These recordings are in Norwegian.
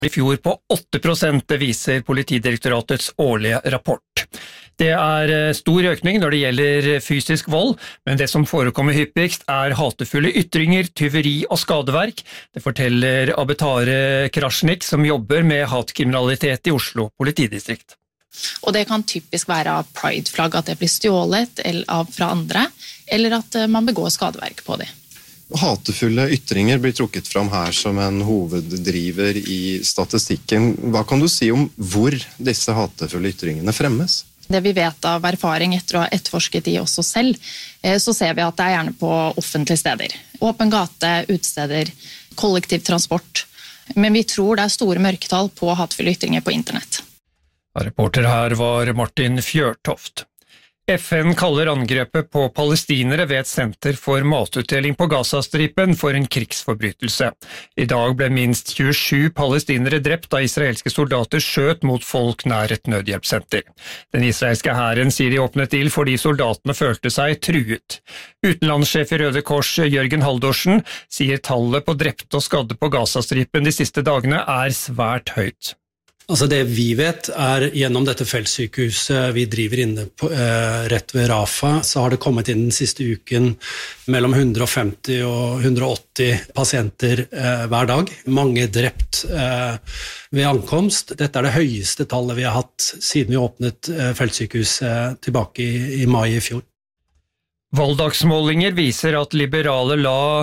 I fjor på 8%, det viser Politidirektoratets årlige rapport. Det stor økning når det gjelder fysisk vold, men det som forekommer hyppigst hatefulle ytringer, tyveri og skadeverk. Det forteller Abetare Krasnik, som jobber med hatkriminalitet i Oslo politidistrikt. Og det kan typisk være av pride-flagg, at det blir stjålet fra andre, eller at man begår skadeverk på det. Hatefulle ytringer blir trukket fram her som en hoveddriver i statistikken. Hva kan du si om hvor disse hatefulle ytringene fremmes? Det vi vet av erfaring etter å ha etterforsket de også selv, så ser vi at det gjerne på offentlige steder. Åpen gate, utesteder, kollektiv transport. Men vi tror det store mørketall på hatefulle ytringer på internett. Reporter her var Martin Fjørtoft. FN kaller angrepet på palestinere ved et senter for matutdeling på Gazastripen for en krigsforbrytelse. I dag ble minst 27 palestinere drept da israelske soldater skjøt mot folk nær et nødhjelpssenter. Den israelske hæren sier de åpnet ild fordi soldatene følte seg truet. Utenlandssjef i Røde Kors Jørgen Haldorsen sier tallet på drepte og skadde på Gazastripen de siste dagene svært høyt. Altså det vi vet gjennom dette feltsykehuset vi driver inne på, rett ved Rafah, så har det kommet inn den siste uken mellom 150 og 180 pasienter hver dag. Mange drept ved ankomst. Dette det høyeste tallet vi har hatt siden vi åpnet feltsykehuset tilbake i mai i fjor. Valgdagsmålinger viser at liberale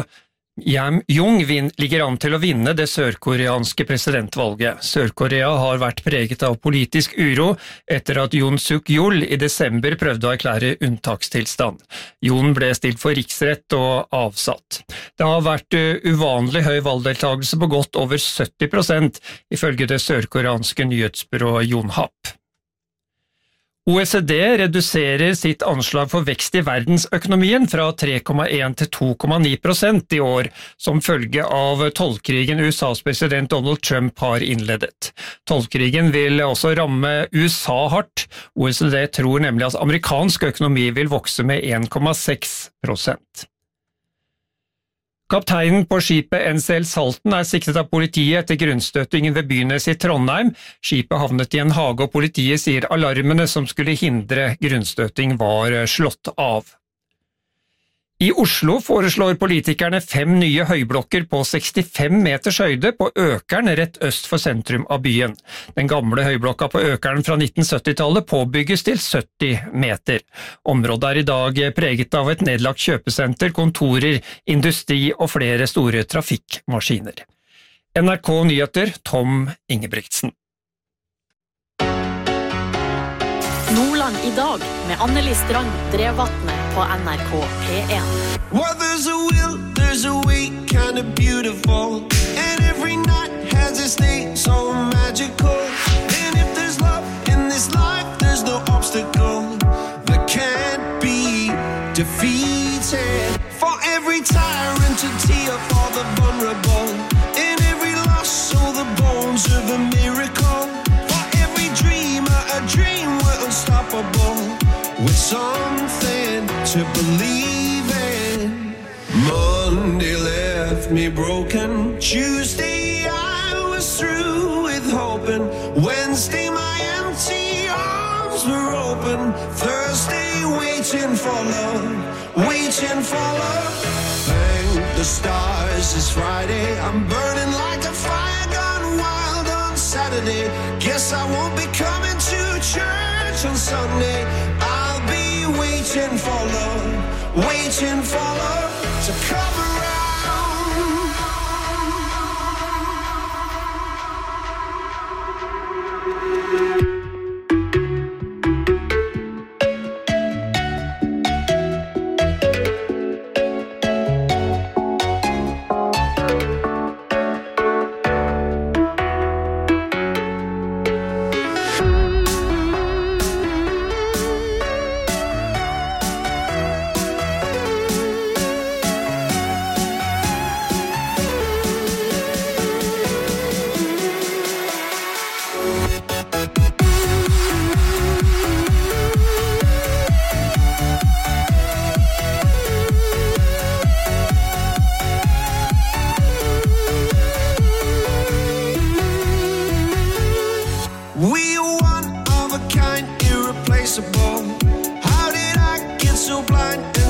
Jong ligger an til å vinne det sørkoreanske presidentvalget. Sør-Korea har vært preget av politisk uro etter at Yoon Suk-yeol i desember prøvde å erklære unntakstilstand. Yoon ble stilt for riksrett og avsatt. Det har vært uvanlig høy valgdeltagelse på godt over 70%, ifølge det sørkoreanske nyhetsbyrået Yonhap. OECD reduserer sitt anslag for vekst i verdensøkonomien fra 3,1 til 2,9% i år, som følge av tollkrigen USAs president Donald Trump har innledet. Tollkrigen vil også ramme USA hardt. OECD tror nemlig at amerikansk økonomi vil vokse med 1,6%. Kapteinen på skipet NCL Salten siktet av politiet etter grunnstøtingen ved Bynes i Trondheim. Skipet havnet i en hage, og politiet sier alarmene som skulle hindre grunnstøting var slått av. I Oslo foreslår politikerne 5 nye høyblokker på 65 meters høyde på Økern rett øst for sentrum av byen. Den gamle høyblokka på Økern fra 1970-tallet påbygges til 70 meter. Området i dag preget av et nedlagt kjøpesenter, kontorer, industri og flere store trafikkmaskiner. NRK Nyheter, Tom Ingebrigtsen. Nordland i dag med Anneli Strand Drevvatne på NRK P1. Well, there's a will, there's a way, kind of beautiful. And every night has its day, so magical. And if there's love in this life, there's no obstacle that can't be defeated. For every tyrant to tear for the vulnerable. In every loss, so the bones of a miracle. For every dreamer, a dream we're unstoppable. With something to believe in. Monday left me broken. Tuesday I was through with hoping. Wednesday my empty arms were open. Thursday waiting for love, waiting for love. Thank the stars it's Friday. I'm burning like a fire gone wild on Saturday. Guess I won't be coming to church on Sunday. I'll be waiting for love, waiting for love to come around.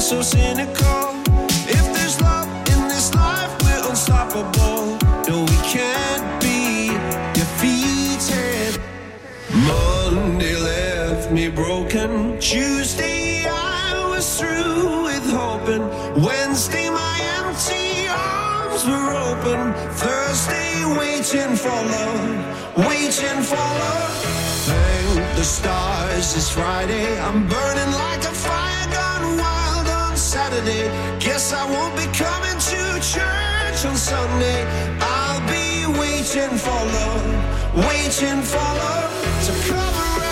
so cynical. If there's love in this life, we're unstoppable. No, we can't be defeated. Monday left me broken. Tuesday I was through with hoping. Wednesday my empty arms were open. Thursday waiting for love, waiting for love. Thank the stars it's Friday. I'm burning like a fire gone wild on Saturday. Guess I won't be coming to church on Sunday. I'll be waiting for love, waiting for love to come around.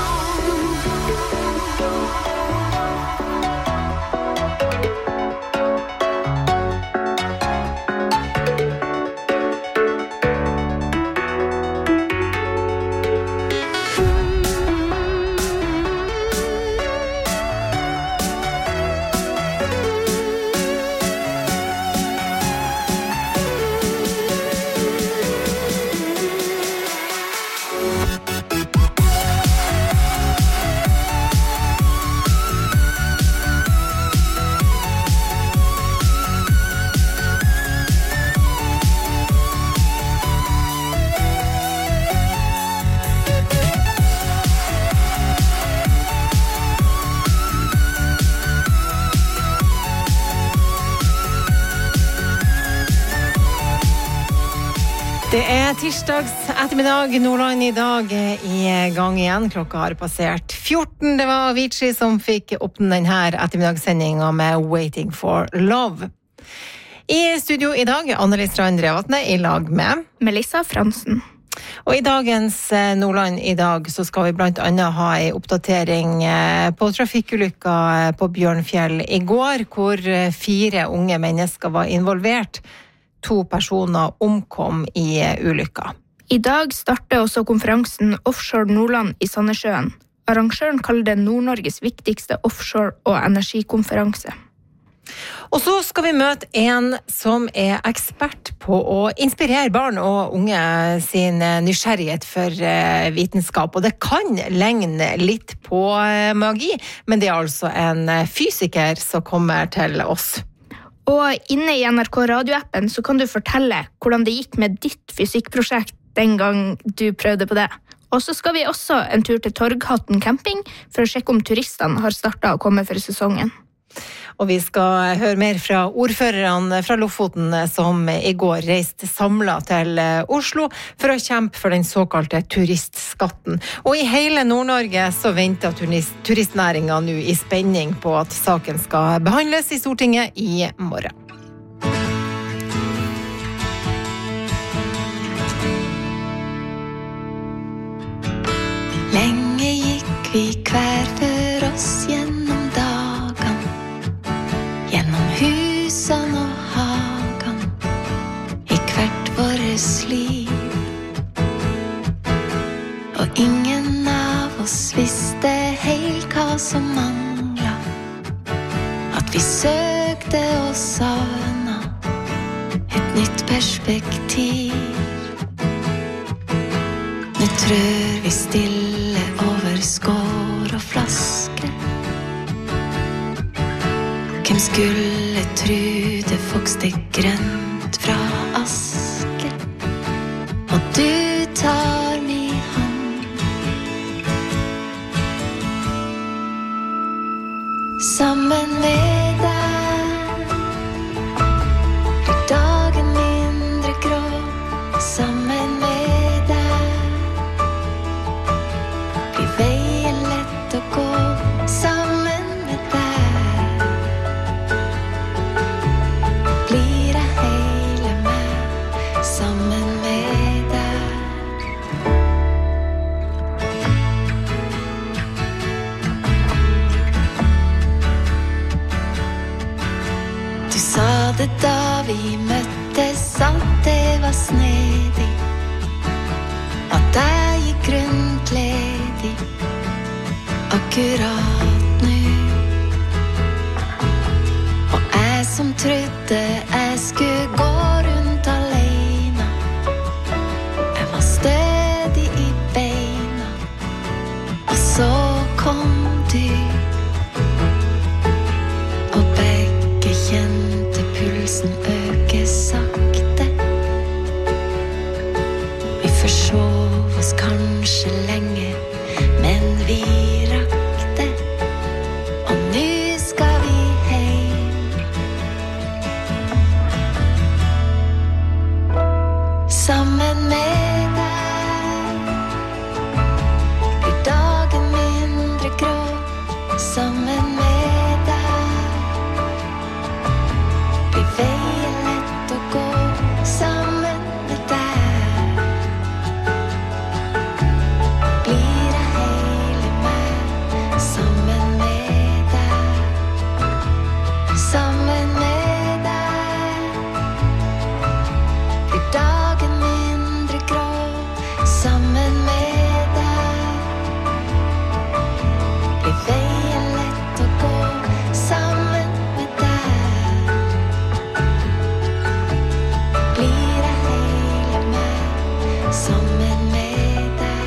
Det tirsdags ettermiddag, Nordland I dag I gang igjen. Klokka har passert 14. Det var Avicii som fikk åpne denne ettermiddagssendingen med Waiting for Love. I studio I dag Anneli Strand Drevatne I lag med Melissa Fransen. Og I dagens Nordland I dag så skal vi blant annet ha en oppdatering på trafikkulykka på Bjørnfjell I går, hvor 4 unge mennesker var involvert. 2 personer omkom I ulykka. I dag starter også konferansen Offshore Nordland I Sandnessjøen. Arrangøren kaller det Nord-Norges viktigste offshore- og energikonferanse. Og så skal vi møte en som ekspert på å inspirere barn og unge sin nysgjerrighet for vitenskap. Og det kan ligne litt på magi, men det altså en fysiker som kommer til oss. Og inne I NRK radioappen så kan du fortelle hvordan det gikk med ditt fysikkprosjekt den gang du prøvde på det. Og så skal vi også en tur til Torghatten camping for å sjekke om turistene har startet å komme for sesongen. Og vi skal høre mer fra ordførerne fra Lofoten som I går reiste samlet til Oslo for å kjempe for den såkalte turistskatten. Og I hele Nord-Norge så venter turistnæringen nå I spenning på at saken skal behandles I Stortinget I morgen. Lenge gikk vi hver for oss gjennom dagen, gjennom husen og hagen, I hvert våres liv. Og ingen av oss visste helt hva som manglet, at vi søkte oss savna et nytt perspektiv. Nå trør vi stille over skår og flasker. Hvem skulle tro det vokste grønt fra aske? Og du tar min hånd. Sammen med deg blir dagen mindre grå. Sammen med deg blir veien lett å gå. Sammen med deg blir jeg hele meg. Sammen med deg. Du sa det da vi møttes, at det var snedig, at jeg gikk rundt ledig akkurat nå. Og jeg som trodde jeg skulle gå rundt alene, jeg var stødig I beina. Og så kom du og forsov oss kanskje lenge, men vi rakk det, og nå skal vi hjem. Sammen med deg blir dagen mindre grå. Sammen med deg blir veien lett å gå. Sammen med deg blir jeg hele meg. Sammen med deg, sammen med deg blir dagen mindre grå. Sammen med deg blir veien lett å gå. Sammen med deg blir jeg hele meg. Sammen med deg.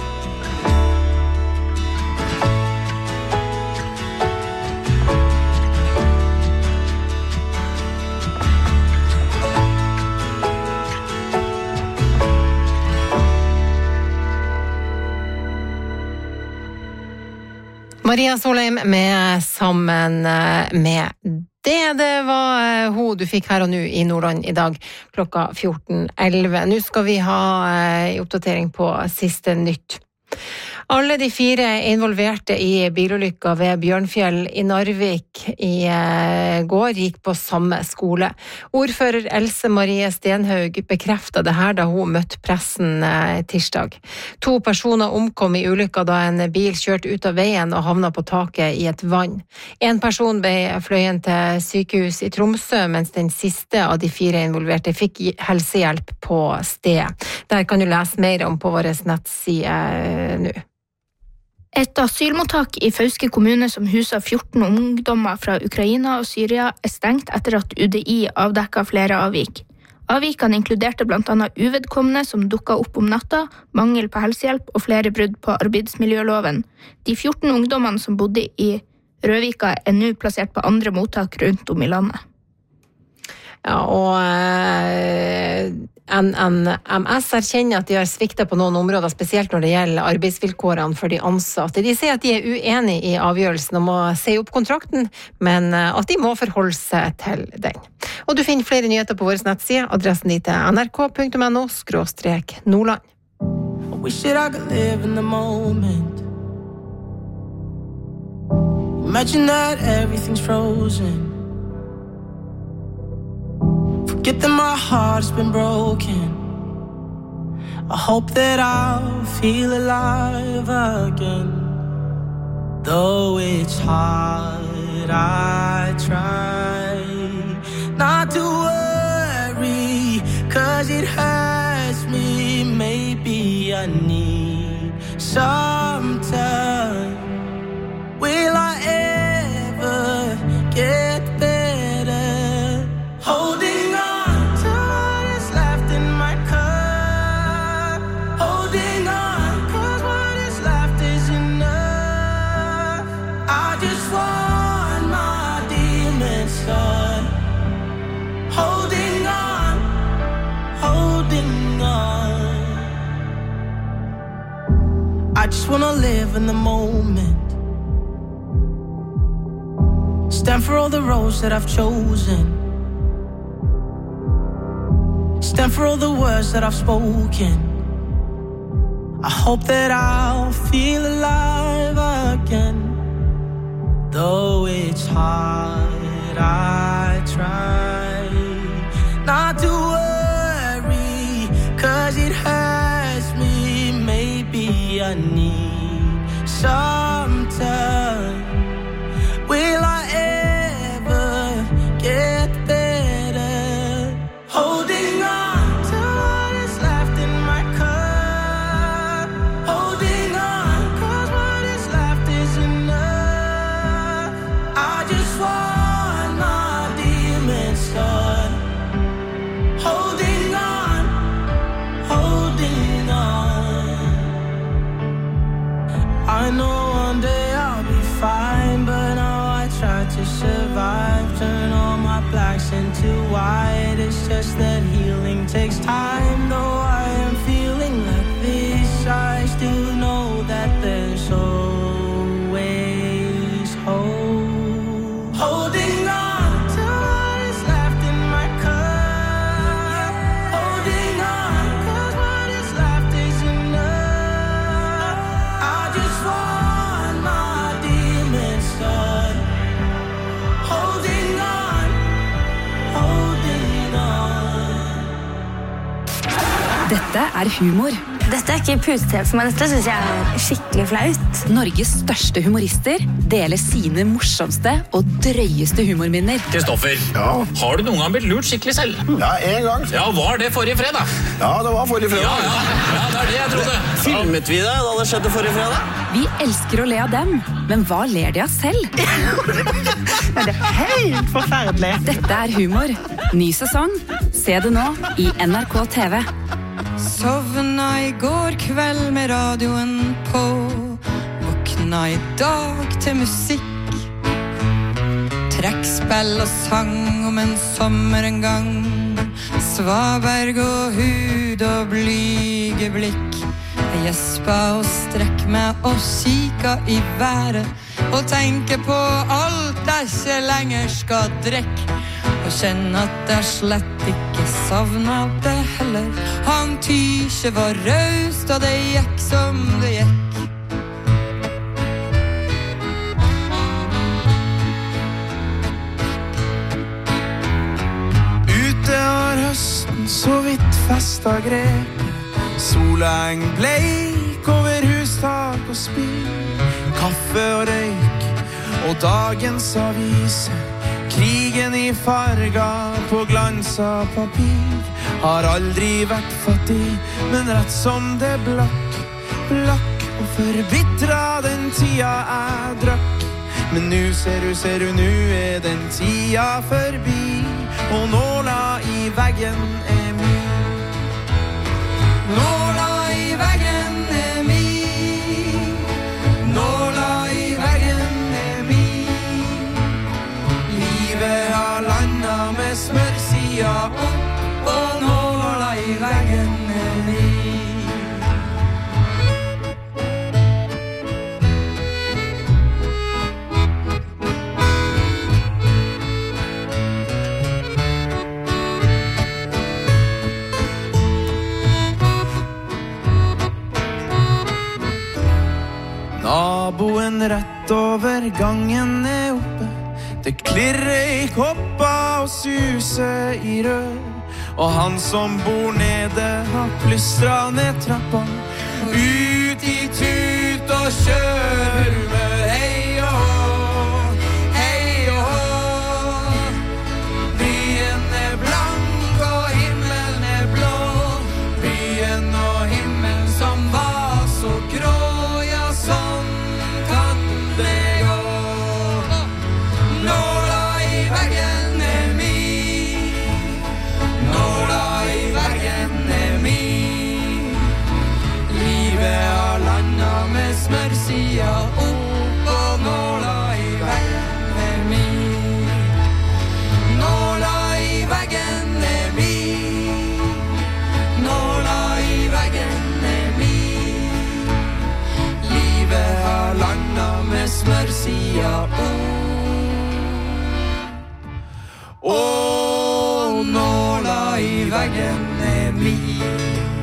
Maria Solheim med Sammen med det var hun du fikk her og nå i Nordland i dag klokka 14:11. Nå skal vi ha en oppdatering på siste nytt. Alle de 4 involverte i bilulykka ved Bjørnfjell i Narvik i går gikk på samme skole. Ordfører Else Marie Stenhaug bekreftet det her da hun møtte pressen tirsdag. 2 personer omkom i ulykka da en bil kjørte ut av veien og havnet på taket i et vann. En person ble fløyen til sykehus i Tromsø, mens den siste av de 4 involverte fikk helsehjelp på stedet. Der kan du lese mer om på vår nettside nå. Et asylmottak i Fauske kommune som huser 14 ungdommer fra Ukraina og Syria stengt etter at UDI avdekket flere avvik. Avvikene inkluderte blant annet uvedkommende som dukket opp om natta, mangel på helsehjelp og flere brudd på arbeidsmiljøloven. De 14 ungdommene som bodde i Røvika nå plassert på andre mottak rundt om i landet. Ja, og NMS erkjenner at de har sviktet på noen områder, spesielt når det gjelder arbeidsvilkårene for de ansatte. De sier at de er uenige i avgjørelsen om å si opp kontrakten, men at de må forholde seg til den. Og du finner flere nyheter på vår nettside. Adressen dit er nrk.no/Nordland. I wish that I could live in the moment. Imagine that everything's frozen. Forget that my heart's been broken. I hope that I'll feel alive again. Though it's hard, I try not to worry, 'cause it hurts me. Maybe I need some time. Will I ever get better? Holding on to what is left in my cup. Holding on, 'cause what is left is enough. I just want my demons gone. Holding on, holding on. I just wanna live in the moment. Stand for all the roads that I've chosen. Stand for all the words that I've spoken. I hope that I'll feel alive again. Though it's hard, I try not to worry, 'cause it hurts me. Maybe I need some time. Will I ever get better? Holding on to what is left in my cup. Holding on, 'cause what is left is enough. I just want my demons gone. Holding on, holding on. I know one day I'll be fine, but now I try to survive. Turn all my blacks into white. It's just that healing takes time, though I am feeling like humor. Dette ikke putetreff for meg, dette synes jeg skikkelig flaut. Norges største humorister deler sine morsomste og drøyeste humorminner. Kristoffer, har du noen gang blitt lurt skikkelig selv? Ja, en gang. Ja, var det forrige fredag? Ja, det var forrige fredag. Ja, det det jeg trodde. Filmet vi det da det skjedde forrige fredag? Vi elsker å le av dem, men hva ler de av selv? Det helt forferdelig. Dette humor. Ny sesong. Se det nå i NRK TV. Sovna I går kveld med radioen på. Våkna I dag til musikk. Trekkspill og sang om en sommer en gang. Svaberg og hud og blyge blikk. Jeg gjespa og strekk meg og kika I været. Og tenker på alt jeg ikke lenger skal drikke. Og kjenner at jeg slett ikke savnet det heller. Han Tysje var raust, og det gikk som det gikk. Ute har høsten så vidt festet grepet. Sola eng bleik over hustak og spil. Kaffe og røyk og dagens avise. Krigen I farga på glansa papir. Har aldri vært fattig, men rett som det blakk. Blakk og forbittra den tida jeg drakk. Men nu ser du, nu den tida forbi. Og nåla I veggen min. Nåla I veggen min. Nåla I veggen min. Livet har landet med smørsida opp. Og nåla I veggen min. Naboen rett over gangen oppe. Det klirrer I kopper og suser I rør. Og han som bor nede har plystret ned trappa. Ut I tut og kjør med hei og hå. Hei og hå. Byen blank og himmelen blå. Byen og himmelen som var så grå. Ja, sånn kan det gå. Nåla I veggen min. Nåla I veggen min. Livet har landet med smørsida opp. Og nåla I veggen min. Nåla I veggen min. Nåla I veggen min. Livet har landet med smørsida opp. Og nåla I veggen min.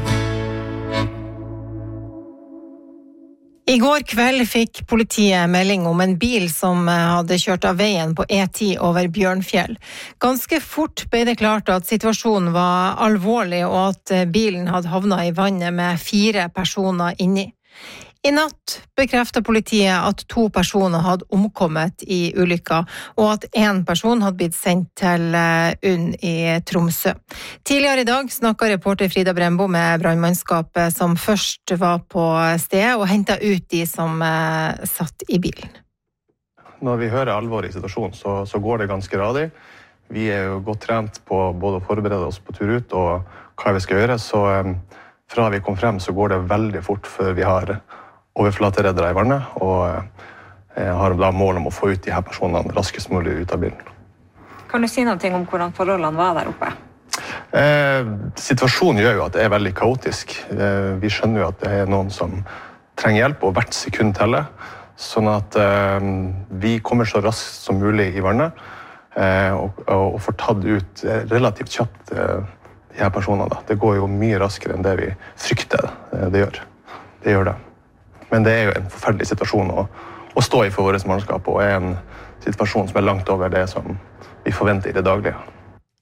I går kveld fikk politiet melding om en bil som hadde kjørt av veien på E10 over Bjørnfjell. Ganske fort ble det klart at situasjonen var alvorlig, og at bilen hadde havnet I vannet med 4 personer inni. I natt bekreftet politiet at 2 personer hadde omkommet I ulykka, og at 1 person hadde blitt sendt til UNN I Tromsø. Tidligere I dag snakket reporter Frida Brembo med brandmannskapet som først var på stedet og hentet ut de som satt I bilen. Når vi hører alvor I situasjonen, så går det ganske radig. Vi jo godt trent på både å forberede oss på tur ut og hva vi skal gjøre, så fra vi kom frem så går det veldig fort før vi har overflatereddere I vannet, og har da mål om å få ut de her personene raskest mulig ut av bilen. Kan du si noe om hvordan forholdene var der oppe? Situasjonen gjør jo at det veldig kaotisk. Vi skjønner jo at det noen som trenger hjelp, og hvert sekund teller, sånn at vi kommer så raskt som mulig I vannet, og får tatt ut relativt kjapt de her personene. Det går jo mye raskere enn det vi frykter det gjør. Det gjør det. Men det jo en forferdelig situasjon å stå I for våres mannskap, og en situasjon som langt over det som vi forventer I det daglige.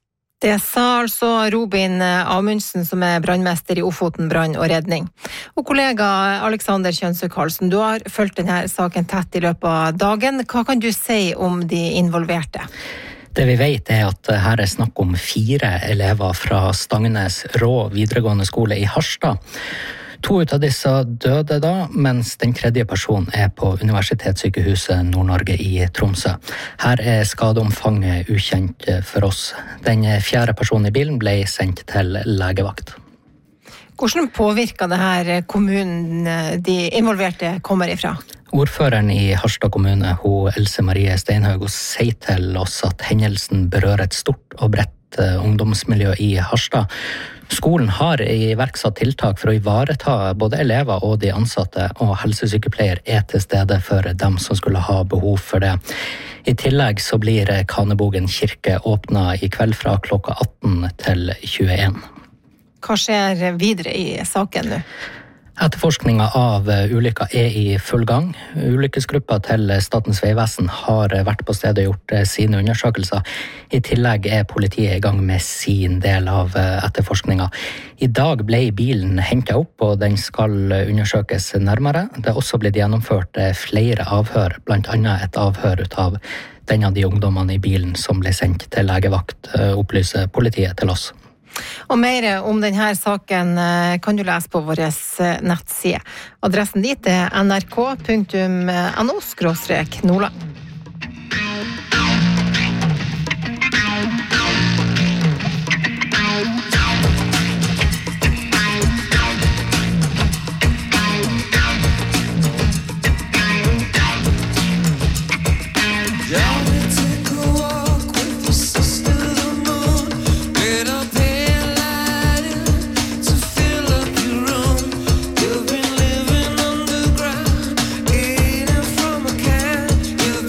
Det sa altså Robin Amundsen, som brannmester I Ofoten brann og redning. Og kollega Alexander Kjønsø Karlsen, du har fulgt denne saken tett I løpet av dagen. Hva kan du si om de involverte? Det vi vet at her snakk om 4 elever fra Stangnes Rå videregående skole I Harstad. 2 av disse døde da, mens den 3. personen på Universitetssykehuset Nord-Norge I Tromsø. Her skadeomfanget ukjent for oss. Den 4. personen I bilen ble sendt til legevakt. Hvordan påvirker det her kommunen de involverte kommer ifra? Ordføreren I Harstad kommune, Else Marie Steinhaug, sier til oss at hendelsen berører et stort og bredt ungdomsmiljø I Harstad. Skolen har iverksatt tiltak for å ivareta både elever og de ansatte, og helsesykepleier til stede for dem som skulle ha behov for det. I tillegg så blir Kanebogen kirke åpnet I kveld fra klokka 18 til 21. Hva skjer videre I saken nå? Etterforskningen av ulykka I full gang. Ulykkesgruppa til Statens Vegvesen har vært på stedet og gjort sine undersøkelser. I tillegg politiet I gang med sin del av etterforskningen. I dag ble bilen hentet opp, og den skal undersøkes nærmere. Det er også blitt gjennomført flere avhør, blant annet et avhør av den av de ungdommene I bilen som ble sendt til legevakt, opplyser politiet til oss. Og mer om denne saken kan du lese på vår nettside. Adressen dit nrk.no/Nordland. You've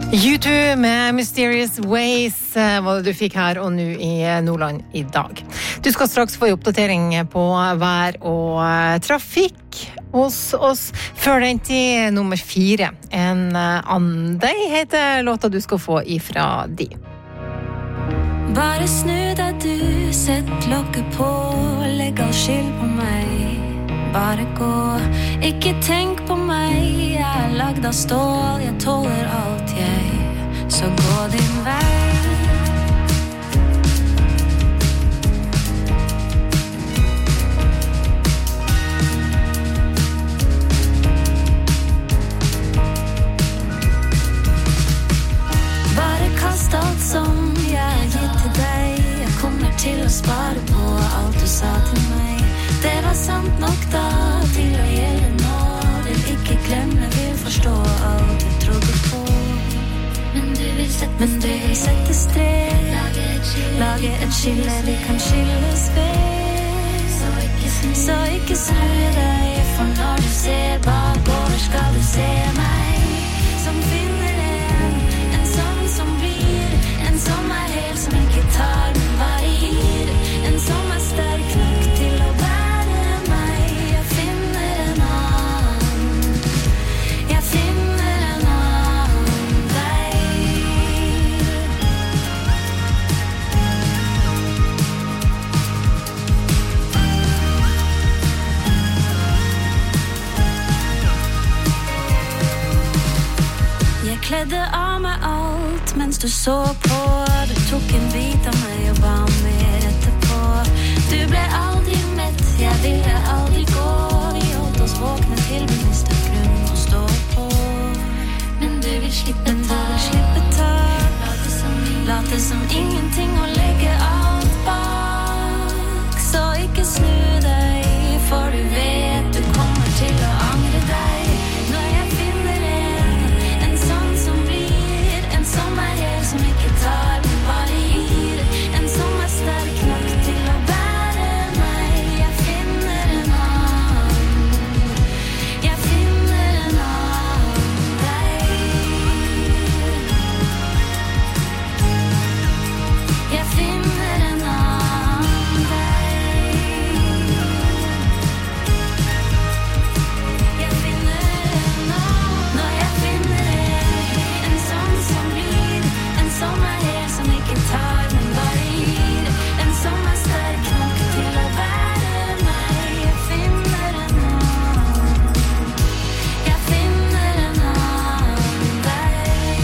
U2 med Mysterious Ways var det du fikk her og nå i Nordland i dag. Du skal straks få en oppdatering på vær og trafikk hos oss. Før den til nummer 4. En andei heter låta du skal få ifra de. Bare snu deg du, sett lokket på, legg all skyld på meg. Bare gå, ikke tenk på meg, jeg er lagd av stål, jeg tåler alt så gå din vei. Bare kast alt som jeg har gitt til deg, jeg kommer til å spare på alt du sa til meg. Det var sant nok da til å gjelde nå, vil ikke glemme, vil forstå alt jeg trodde på. Men du vil sette strek, lage et skille, vi kan skilles ved. Så ikke snu deg, for når du ser bakover skal du se meg. Som finner en sånn som blir, en som er helt, som ikke tar, men bare gir. En som er sterk nok til å bære meg. Jeg finner en annen, jeg finner en annen deg. Jeg kledde av meg alt mens du så på. Du tok en bit av meg og ba mer etterpå. Du ble aldri mett, jeg ville aldri gå. Vi holdt oss våkne til vi mistet grunn å stå på. Men du vil slippe tak, late som ingenting og legge alt bak. Så ikke snu deg, for du vet du kommer til å angre deg. Når jeg finner en sånn som blir, en som er helt, som ikke tar, men bare gir. En som er sterk nok til å bære meg. Jeg finner en annen, jeg finner en annen deg. Jeg finner en annen deg. Jeg finner en annen. Når jeg finner en sånn som blir, en som er helt, som ikke tar, men bare gir. En som er sterk nok til å bære meg. Jeg finner en annen, jeg finner en annen deg.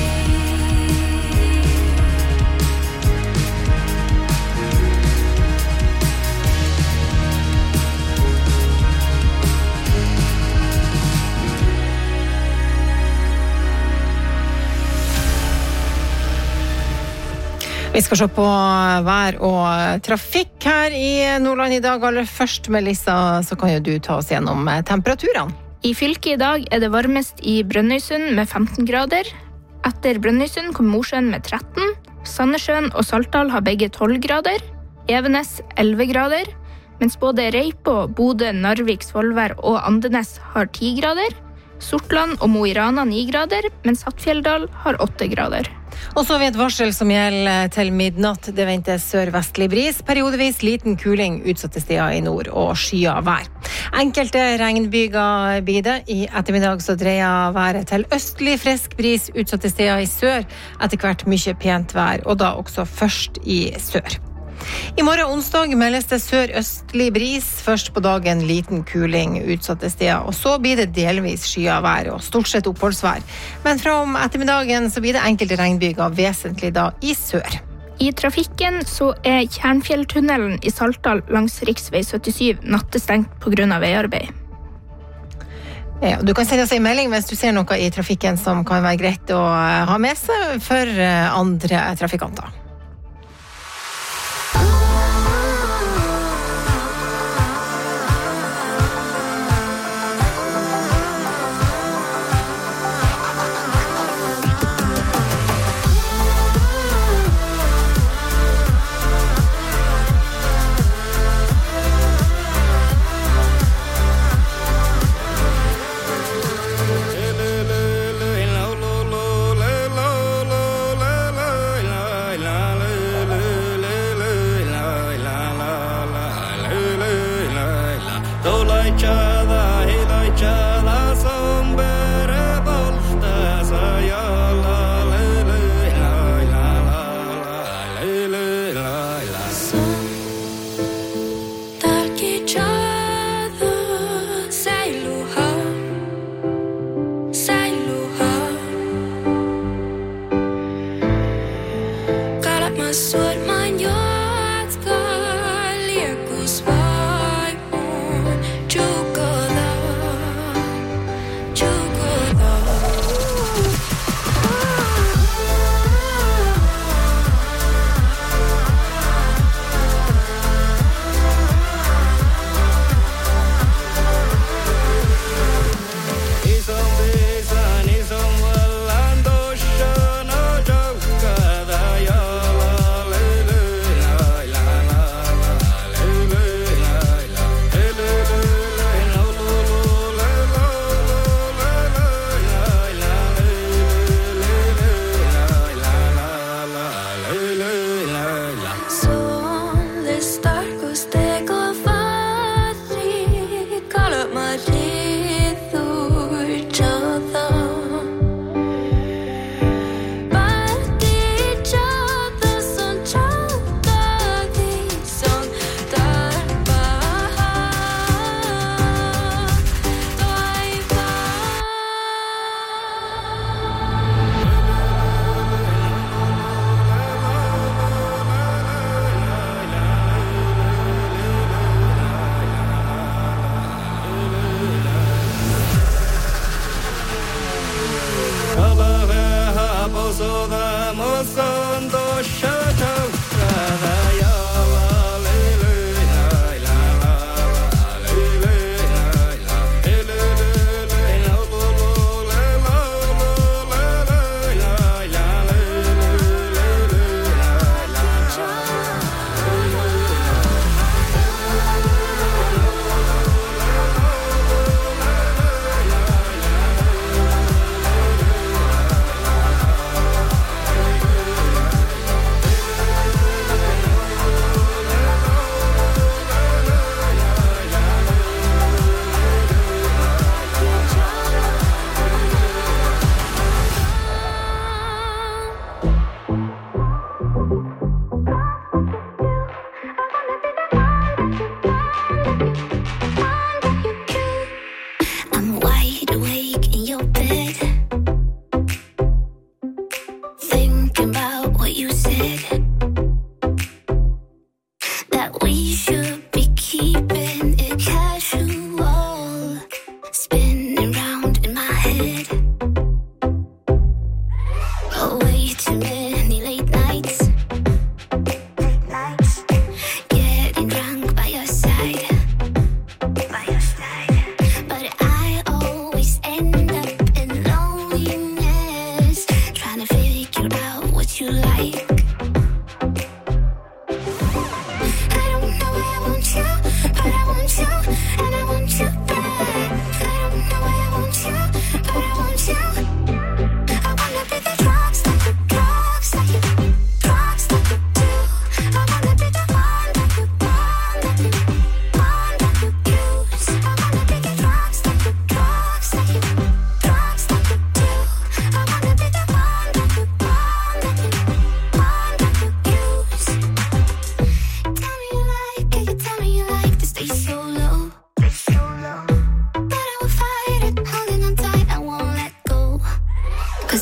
Vi skal se på vær og trafikk her i Nordland i dag. Aller først, Melissa, så kan jo du ta oss gjennom temperaturene. I fylket i dag er det varmest i Brønnøysund med 15 grader. Etter Brønnøysund kommer Mosjøen med 13. Sandnessjøen og Saltdal har begge 12 grader. Evenes 11 grader. Mens både Reipå, Bodø, Narvik, Svolvær og Andenes har 10 grader. Sortland og Mo i Rana 9 grader, mens Hattfjelldal har 8 grader. Og så har vi et varsel som gjelder til midnatt. Det venter sørvestlig bris, periodevis liten kuling utsatte steder i nord og skya vær. Enkelte regnbyger blir det. I ettermiddag så dreier været til østlig frisk bris utsatte steder i sør, etter hvert mye pent vær, og da også først i sør. I morgen onsdag meldes det sørøstlig bris, først på dagen liten kuling utsatte steder, og så blir det delvis skya vær og stort sett oppholdsvær. Men fra om ettermiddagen så blir det enkelte regnbyger, vesentlig da i sør. I trafikken så er Tjernfjelltunnelen i Saltdal langs riksvei 77 nattestengt på grunn av veiarbeid. Ja, du kan sende oss en melding hvis du ser noe i trafikken som kan være greit å ha med seg for andre trafikanter.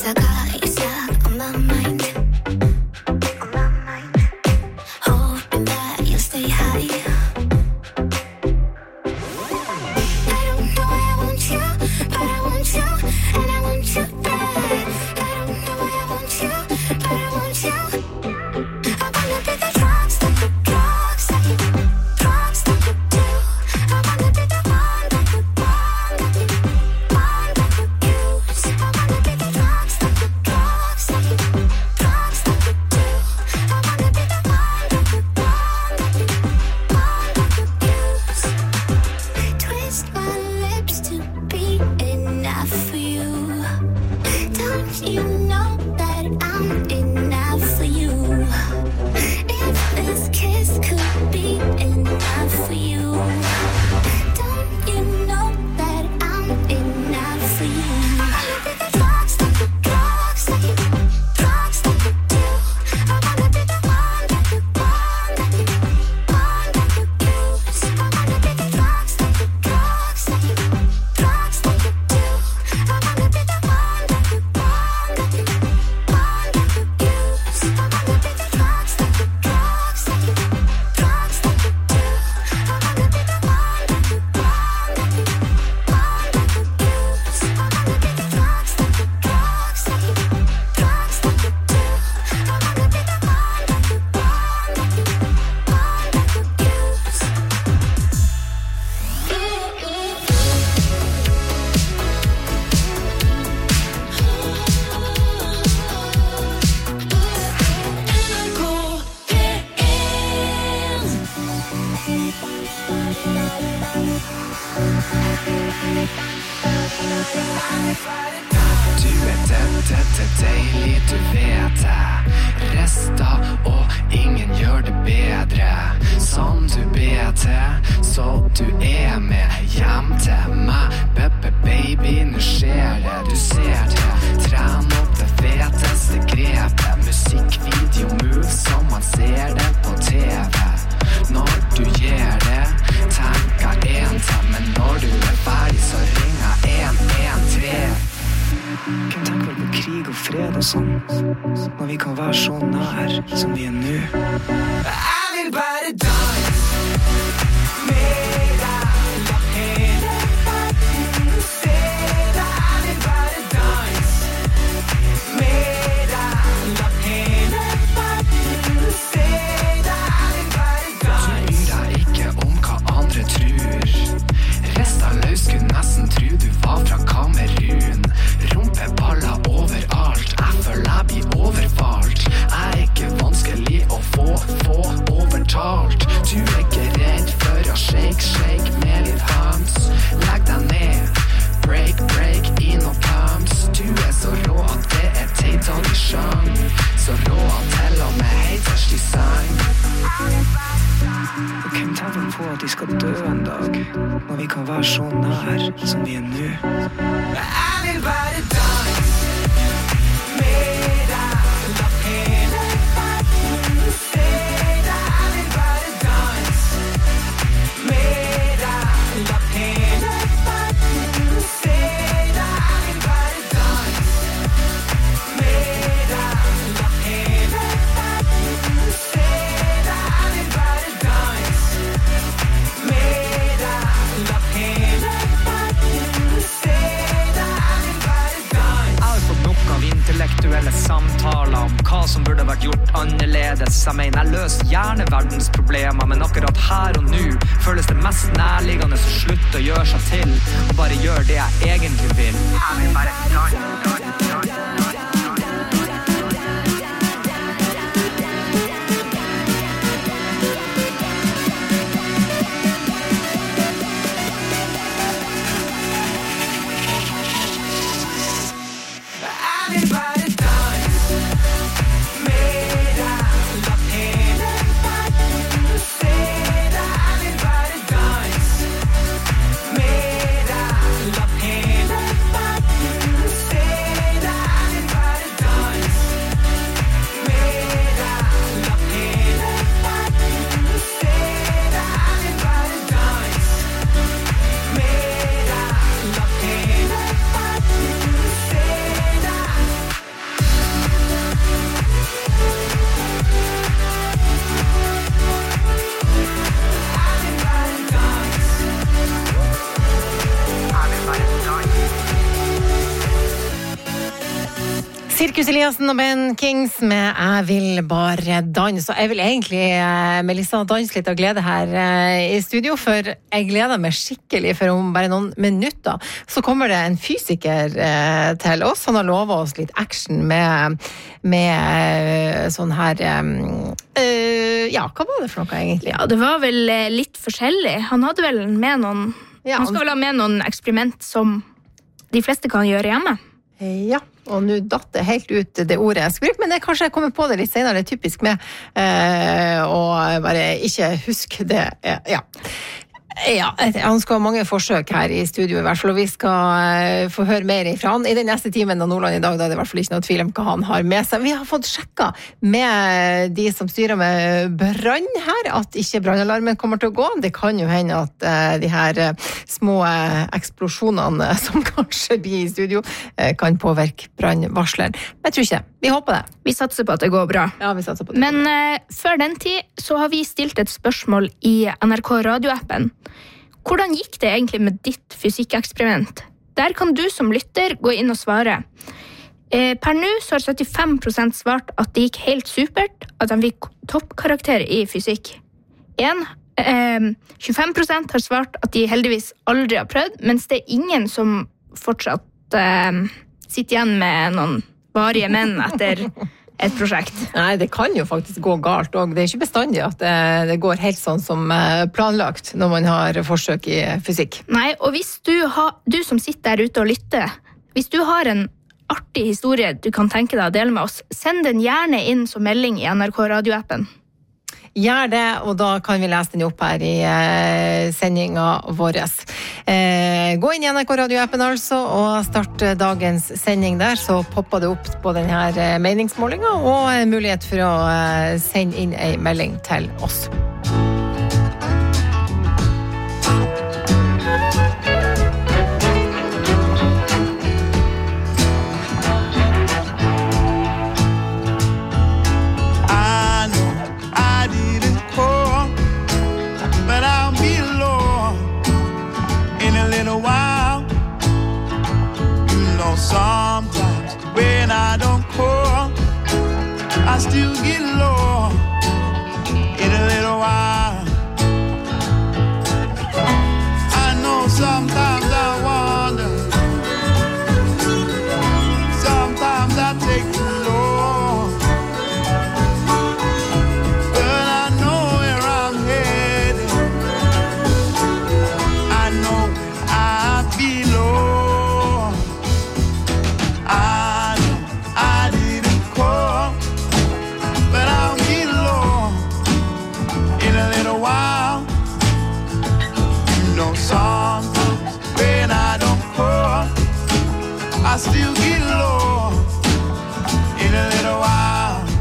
'cause I got you stuck on my mind. Hoping that you'll stay high. I don't know why I want you, but I want you, and I want you back. I don't know why I want you, but I want you. I wanna be the drugs that you do. I wanna be the one that you use. I wanna be the drugs that you do. I wanna be the one that you use. Twist my lips to be enough for you. Don't you know that I'm enough for you? If this kiss could be enough for you, don't you know that I'm enough for you? I wanna be the drugs that you do. I wanna be the one that you use. I wanna be the drugs that you do. I wanna be the one that you use. I wanna be the drugs that you do. Du deilig, du vet det. Rester og ingen gjør det bedre. Som du ber til, så du med hjem til meg. Baby, nå skjer det, du ser det. Tren opp det feteste grepet. Musikkvideo moves som man ser det på TV. Når du gjør det, tenker en til. Men når du ferdig, så ringer 113. Hvem tenker vel på krig og fred og sånn, når vi kan være så nær som vi nå? Jeg vil bare danse med deg, la hele verden se deg. Jeg vil bare danse med deg, la hele verden se deg. Jeg vil bare danse. Du bryr deg ikke om hva andre tror. Resten løs skulle nesten tro du var fra Kamerun. Rumpeballer overalt, jeg føler jeg blir overfalt. Jeg ikke vanskelig å få overtalt. Du ikke redd for å shake med litt hands. Legg deg ned, break i noe pumps. Du så rå at det teit og de sjøng. Så rå at til og med haters de sang. Og hvem tenker på at de skal dø en dag, når vi kan være så nær som vi nå? Jeg vil bare danse med deg, la hele verden se deg. Jeg vil bare danse med deg, la hele verden se deg. Jeg vil bare danse med deg, la hele verden se deg. Jeg vil bare danse med deg, la hele verden se deg. Jeg har fått nok av intellektuelle samtaler om hva som burde vært gjort annerledes. Jeg mener, jeg løser gjerne verdens problemer, men akkurat her og nå føles det mest nærliggende å slutte å gjøre seg til, og bare gjøre det jeg egentlig vil. Jeg vil bare Sirkus Eliassen og Ben Kings med Jeg vil bare danse. Og jeg vil egentlig, Melissa, danse litt av glede her i studio, for jeg gleder meg skikkelig, for om bare noen minutter så kommer det en fysiker til oss. Han har lovet oss litt action med sånn her ja, hva var det for noe egentlig? Ja, det var vel litt forskjellig. Han hadde vel med noen han skal vel ha med noen eksperiment som de fleste kan gjøre hjemme. Ja, og nå datt det helt ut det ordet jeg skulle bruke, men jeg kanskje kommer på det litt senere, det er typisk med å bare ikke huske det. Ja, han skal ha mange forsøk her i studio i hvert fall, og vi skal få høre mer ifra han i den neste timen av Nordland i dag. Da er det i hvert fall ikke noe tvil om hva han har med seg. Vi har fått sjekka med de som styrer med brann her, at ikke brannalarmen kommer til å gå. Det kan jo hende at de her små eksplosjonene som kanskje blir i studio kan påvirke brannvarsleren. Men jeg tror ikke det. Vi håper det. Vi satser på at det går bra. Ja, vi satser på det. Men før den tid så har vi stilt et spørsmål i NRK radioappen. Hvordan gikk det egentlig med ditt fysikkeksperiment? Der kan du som lytter gå inn og svare. Per nå så har 75% svart at det gikk helt supert, at de fikk toppkarakter i fysikk. 25% har svart at de heldigvis aldri har prøvd, mens det er ingen som fortsatt sitter igjen med noen varige menn etter et prosjekt. Nei, det kan jo faktisk gå galt, og det er ikke bestandig at det går helt sånn som planlagt når man har forsøk i fysikk. Nei, og hvis du som sitter der ute og lytter, hvis du har en artig historie du kan tenke deg å dele med oss, send den gjerne inn som melding i NRK radioappen. Gjør det, og da kan vi lese den opp her i sendingen vår. Gå inn i NRK radioappen altså, og start dagens sending der, så popper det opp på denne meningsmålingen, og en mulighet for å sende inn en melding til oss. Sometimes when I don't call, I still get low in a little while. I know sometimes I wonder, sometimes I take too long, but I know where I'm headed, I know I belong. I didn't call, but I'll be alone in a little while. You know, sometimes when I don't call, I still get low in a little while.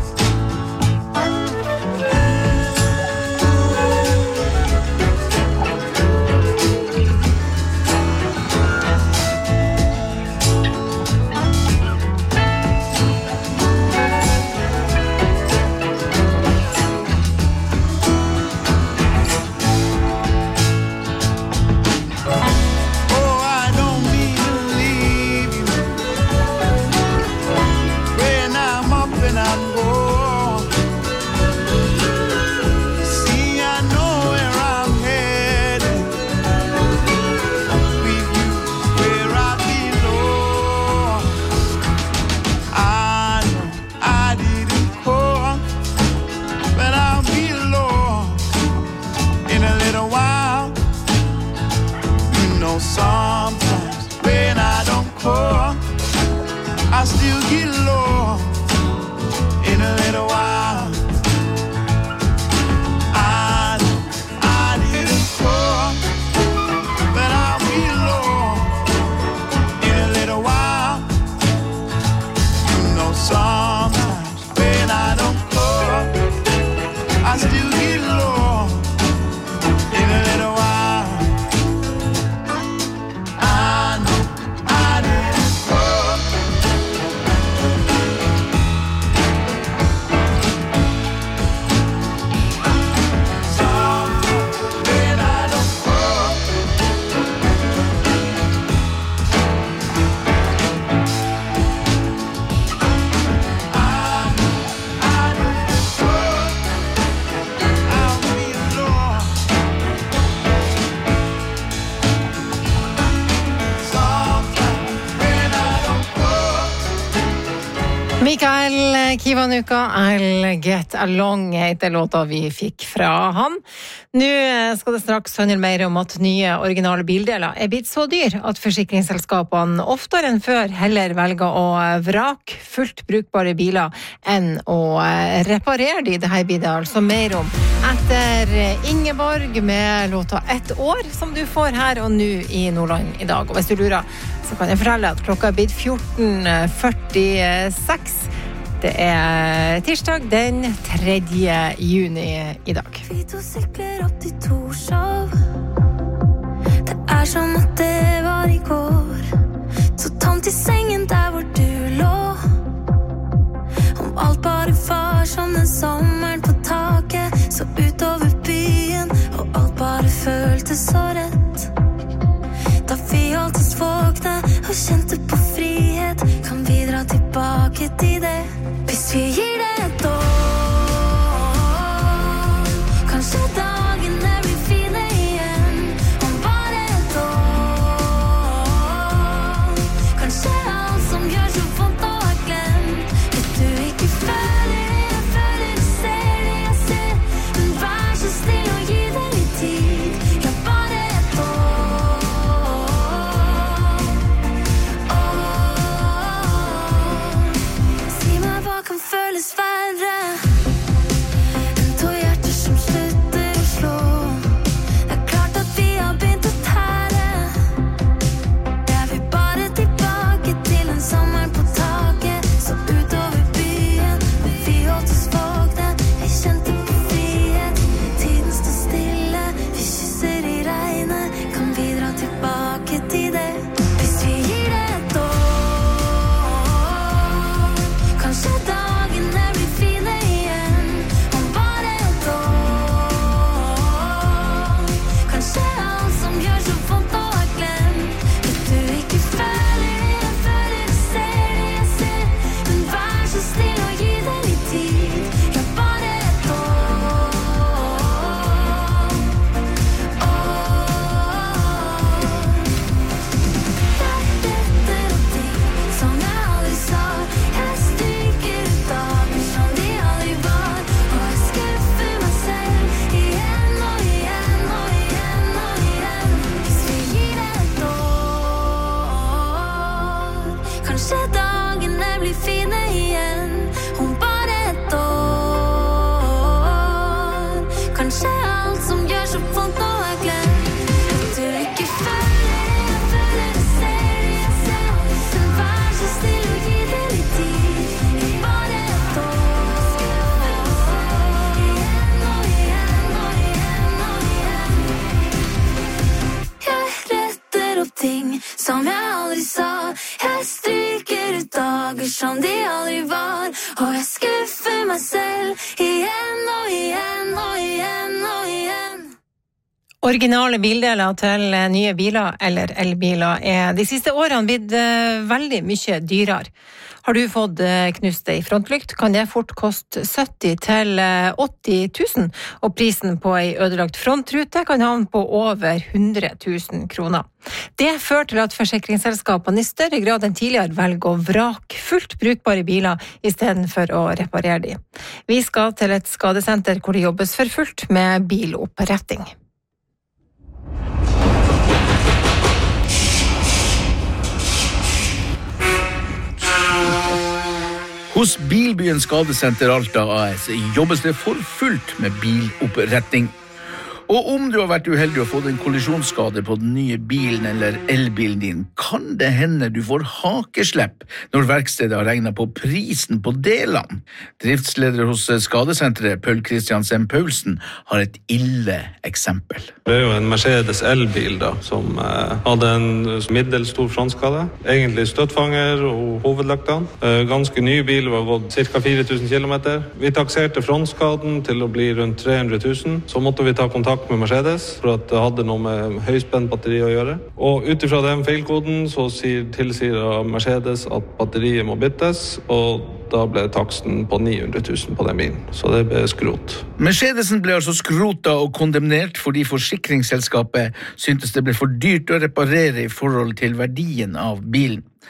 Sometimes when I don't call, I still get low in a little while. I didn't call, but I'll be low in a little while. You know, sometimes when I don't call, I still get low in a little while. I know I didn't call, Mikael Kivanuka, I'll Get Along heter låta vi fikk fra han. Nå skal det straks handle mer om at nye originale bildeler blitt så dyr at forsikringsselskapene oftere enn før heller velger å vrake fullt brukbare biler enn å reparere de. Dette blir det altså mer om etter Ingeborg med låta «Et år», som du får her og nå i Nordland i dag. Og hvis du lurer, så kan jeg fortelle at klokka blitt 14:46. Det tirsdag den 3. juni i dag. Vi to sykler opp til Torshov. Det som at det var i går. Så tomt i sengen der hvor du lå. Om alt bare var som den sommeren på taket. Så utover byen, og alt bare føltes så rett. Da vi holdt oss våkne og kjente på frihet, kan vi dra tilbake til det. Hvis vi gir det et år, kanskje dagene blir fine igjen. Om bare et år, kanskje alt som gjør så vondt og har glemt. Vet du ikke føler det, jeg føler det, ser det, jeg ser. Men vær så snill og gi det litt tid. Ja, bare et år. Si meg hva kan føles verre enn to hjerter som slutter å slå. Det klart at vi har begynt å tære. Jeg vil bare tilbake til en sommer på taket. Så utover byen, men vi holdt oss våkne. Jeg kjente på frihet, tiden står stille. Vi kysser i regnet, kan vi dra tilbake til det. Hvis vi gir det et år, kanskje dagene blir fine igjen. Om bare et år, kanskje alt som gjør så vondt og har glemt. Vet du ikke føler det, jeg føler det, ser det, jeg ser. Men vær så snill og gi det litt tid. Ja, bare et år. Jeg retter opp ting som jeg aldri sa. Jeg stryker ut dager som de aldri var. Og jeg skuffer meg selv igjen og igjen og igjen og igjen. Hvis vi gir det et år, kanskje dagene blir fine igjen. Om bare et år, kanskje alt som gjør så vondt nå er glemt. Vet du ikke føler det, jeg føler det, ser det, jeg ser. Men vær så snill og gi det litt tid. Bare et år. Igjen og igjen og igjen og igjen. Jeg retter opp ting som jeg aldri sa. Jeg stryker ut dager som de aldri var. Og jeg skuffer meg selv igjen og igjen og igjen og igjen. Originale bildeler til nye biler eller elbiler de siste årene blitt veldig mye dyrere. Har du fått knust ei frontlykt, kan det fort koste 70 til 80 000, og prisen på ei ødelagt frontrute kan havne på over 100 000 kroner. Det fører til at forsikringsselskapene i større grad enn tidligere velger å vrake fullt brukbare biler i stedet for å reparere de. Vi skal til et skadesenter hvor det jobbes for fullt med biloppretting. Hos Bilbyen Skadesenter Alta AS jobbes det for fullt med biloppretting. Og om du har vært uheldig å få en kollisjonsskade på den nye bilen eller elbilen din, kan det hende du får hakeslepp når verkstedet har regnet på prisen på delene. Driftsleder hos skadesenteret, Paul Christiansen Paulsen, har et ille eksempel. Det jo en Mercedes elbil da, som hadde en middelstor frontskade. Egentlig støttfanger og hovedløktene. Ganske ny bil, var gått ca. 4000 kilometer. Vi takserte frontskaden til å bli rundt 300 000. Så måtte vi ta kontakt med Mercedes, for at det hadde noe med høyspent batteri å gjøre. Og utifra den feilkoden så tilsier Mercedes at batteriet må byttes, og da ble taksten på 900 000 på den bilen. Så det ble skrot. Mercedesen ble altså skrota og kondemnert fordi forsikringsselskapet syntes det ble for dyrt å reparere i forhold til verdien av bilen.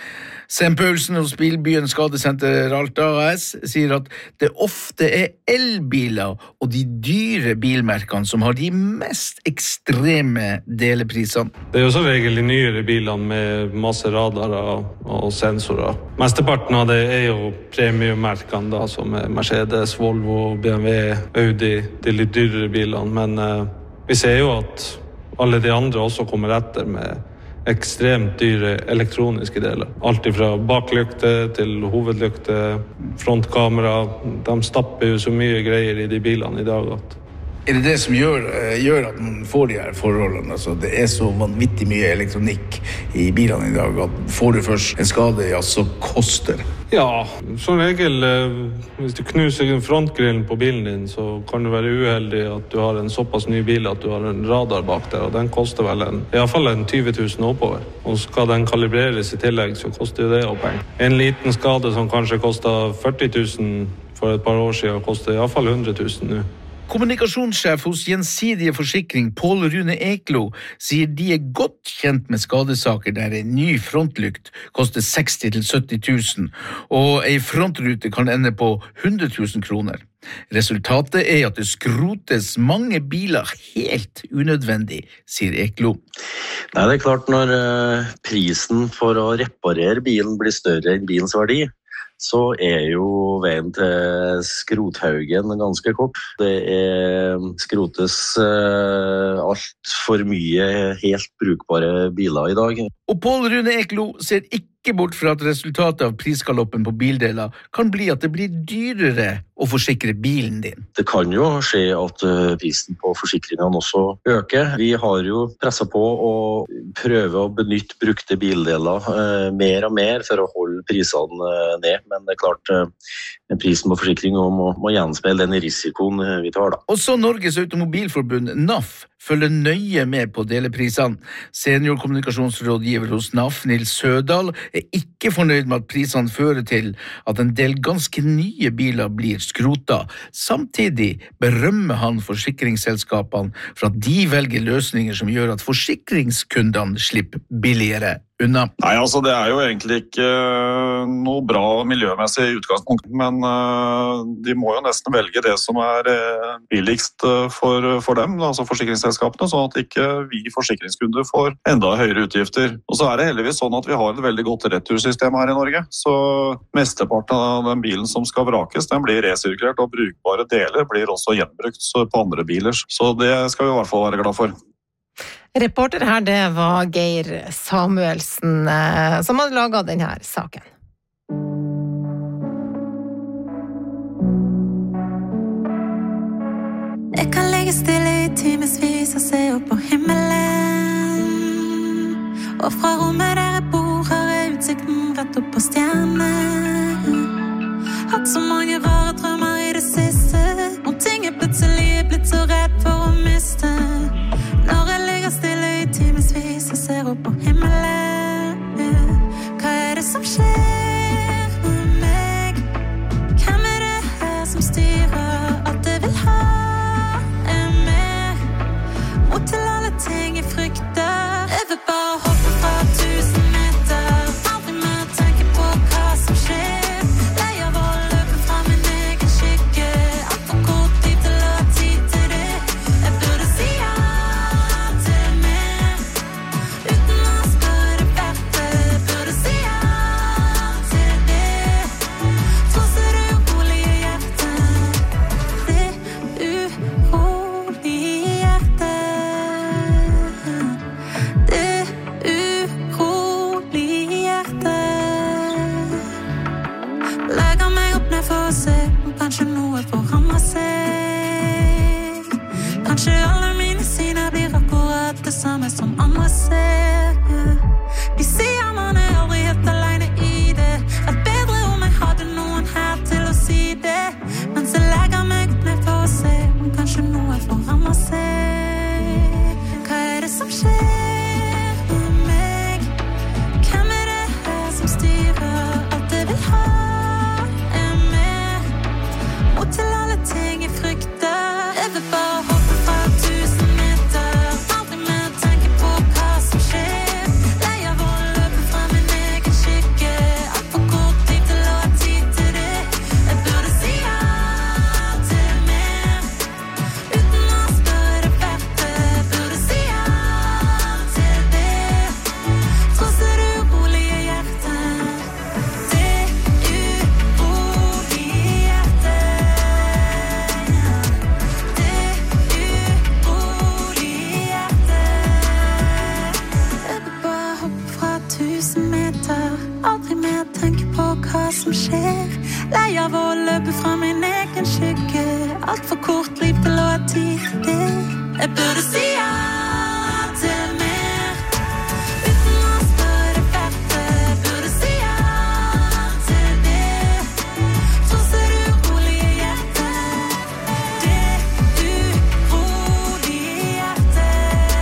Sem Paulsen hos Bilbyen Skadesenter Alta AS sier at det ofte elbiler og de dyre bilmerkene som har de mest ekstreme deleprisene. Det jo så regel de nyere bilene med masse radarer og sensorer. Mesteparten av det jo premiummerkene da, som Mercedes, Volvo, BMW, Audi, de litt dyrere bilene. Men vi ser jo at alle de andre også kommer etter med ekstremt dyre elektroniske deler. Alt fra baklykte til hovedlykte, frontkamera. De stapper jo så mye greier I de bilene I dag at... Det som gjør at man får de her forholdene? Altså, det så vanvittig mye elektronikk I bilene I dag at får du først en skade, ja, så koster det. Ja, som regel, hvis du knuser frontgrillen på bilen din, så kan du være uheldig at du har en såpass ny bil at du har en radar bak der, og den koster vel I hvert fall 20 000 oppover. Og skal den kalibreres I tillegg, så koster det også penger. En liten skade som kanskje kostet 40 000 for et par år siden, koster I hvert fall 100 000 nå. Kommunikasjonssjef hos Gjensidige Forsikring, Pål Rune Eklo, sier de godt kjent med skadesaker der en ny frontlykt koster 60 000 til 70 000, og en frontrute kan ende på 100 000 kroner. Resultatet at det skrotes mange biler helt unødvendig, sier Eklo. Nei, det klart når prisen for å reparere bilen blir større enn bilens verdi, så jo veien til skrothaugen ganske kort. Det skrotes alt for mye helt brukbare biler I dag. Og Pål Rune Eklo ser ikke bort fra at resultatet av prisgaloppen på bildeler kan bli at det blir dyrere å forsikre bilen din. Det kan jo skje at prisen på forsikringene også øker. Vi har jo presset på å prøve å benytte brukte bildeler mer og mer for å holde prisene ned, men det klart prisen på forsikring må gjenspeile den risikoen vi tar da. Også Norges Automobilforbund, NAF, følger nøye med på deleprisene. Seniorkommunikasjonsrådgiver hos NAF, Nils Sødal, ikke fornøyd med at prisene fører til at en del ganske nye biler blir skrota. Samtidig berømmer han forsikringsselskapene for at de velger løsninger som gjør at forsikringskundene slipper billigere unna. Nei, altså det jo egentlig ikke noe bra miljømessig utgangspunkt, men de må jo nesten velge det som billigst for dem, altså forsikringsselskapene, sånn at ikke vi forsikringskunder får enda høyere utgifter. Og så det heldigvis sånn at vi har et veldig godt retursystem her I Norge, så mesteparten av den bilen som skal vrakes, den blir resirkulert, og brukbare deler blir også gjenbrukt på andre biler, så det skal vi I hvert fall være glad for. Reporter her, det var Geir Samuelsen, som hadde laget denne saken. Jeg kan ligge stille I timesvis og se opp på himmelen. Og fra rommet der jeg bor har jeg utsikten rett opp på stjernene. Hatt så mange rare drømmer I det siste, om ting jeg plutselig blitt så redd for å miste. Når jeg ligger stille I timesvis og ser opp på himmelen, hva det som skjer med meg? Hvem det her som styrer alt jeg vil ha? Mer mot til alle ting jeg frykter. Jeg vil bare hoppe fra 1000 meter, aldri mer tenke på hva som skjer. 1000 meter. Aldri mer tenke på hva som skjer. Lei av å løpe fra min egen skygge. Alt for kort liv til å ha tid til det. Jeg burde si ja til mer. Uten å spørre fette. Burde si ja til det. Tross det urolige hjertet. Det urolige hjertet.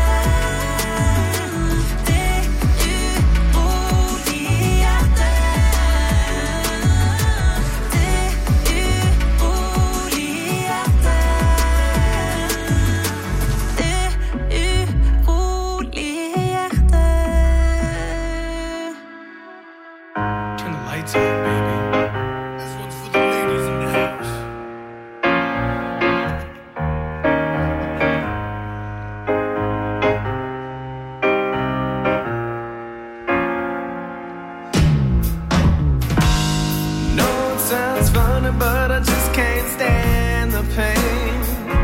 But I just can't stand the pain.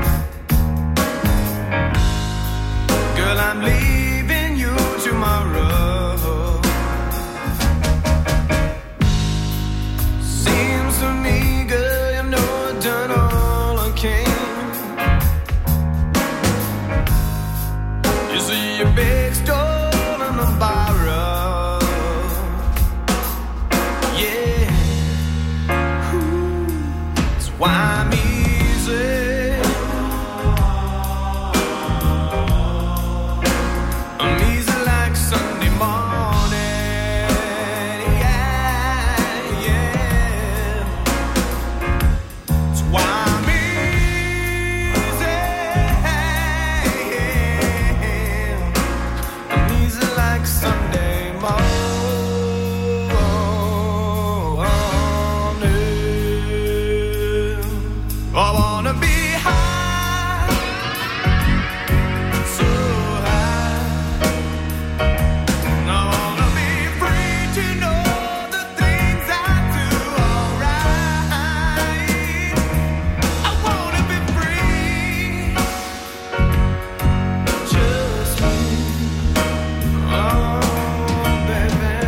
Girl, I'm leaving you tomorrow. Seems to me, girl, you know I've done all I can. You see your big stone on the borrow. Yeah. Why I'm easy. I'm easy like Sunday morning. Yeah, yeah. That's why I'm easy. I'm easy like Sunday morning. I wanna be high, so high. I wanna be free to know the things I do alright. I wanna be free, just me, oh baby.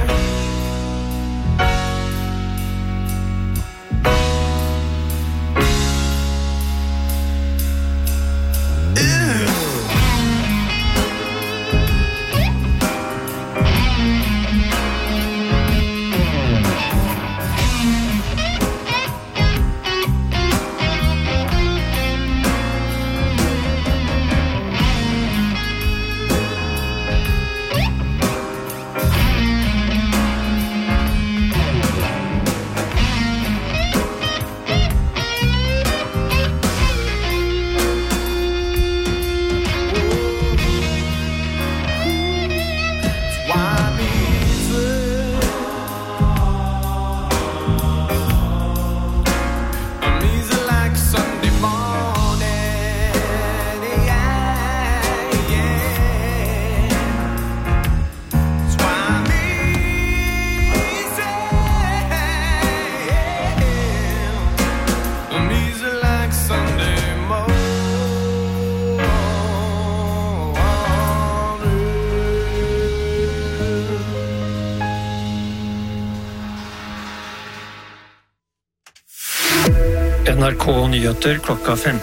NRK Nyheter klokka 15.